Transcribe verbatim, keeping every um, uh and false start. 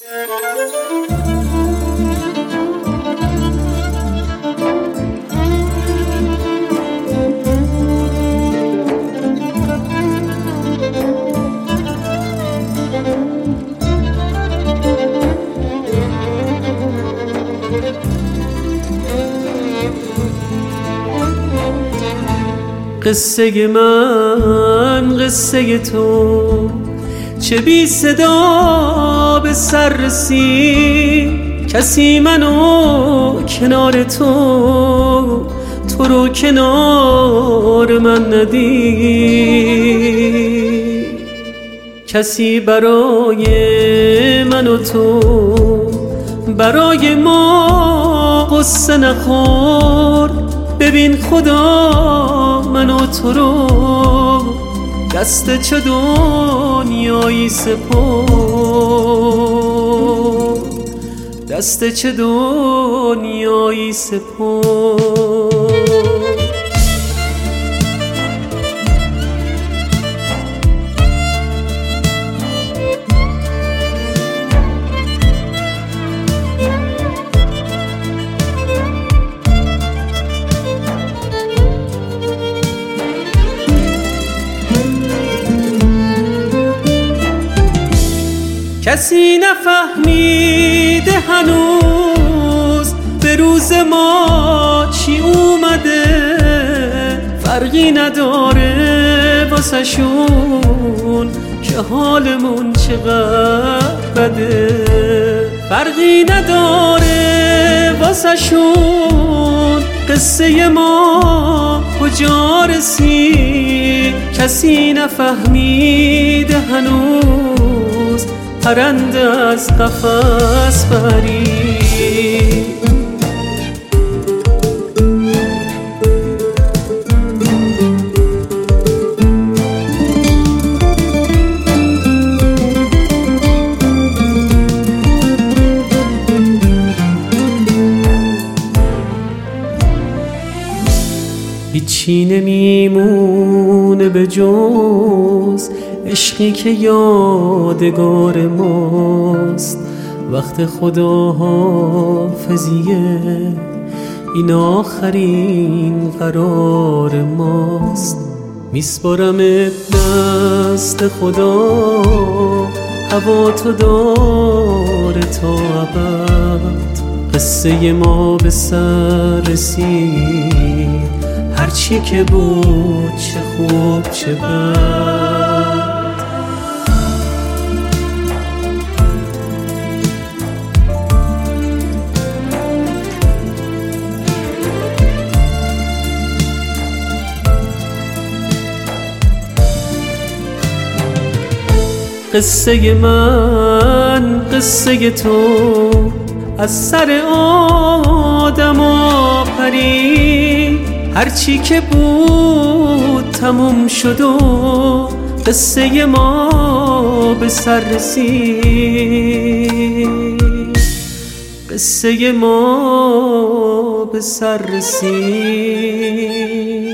قصه من قصه تو، چه بی صدا به سر رسید. کسی منو کنار تو، تو رو کنار من ندید. کسی برای من و تو، برای ما قصه نخورد. ببین خدا من و تو رو دست چه دنیایی سپرد، دست چه دنیایی سپرد. کسی نفهمیده هنوز به روز ما چی اومده. فرقی نداره واسه شون که حالمون چقدر بده. فرقی نداره واسه شون قصه ما کجا رسید. کسی نفهمیده هنوز پرنده از قفس پرید. هیچی نمیمونه به جز عشقی که یادگار ماست. وقت خداحافظیه، این آخرین قرار ماست. میسپارمت دست خدا، هوا تو داره تا ابد. قصه ما به سر رسید، هرچی که بود چه خوب چه بد. قصه من قصه تو، از سر آدم آفرید. هرچی که بود تموم شد و قصه ما به سر رسید. قصه ما به سر رسید.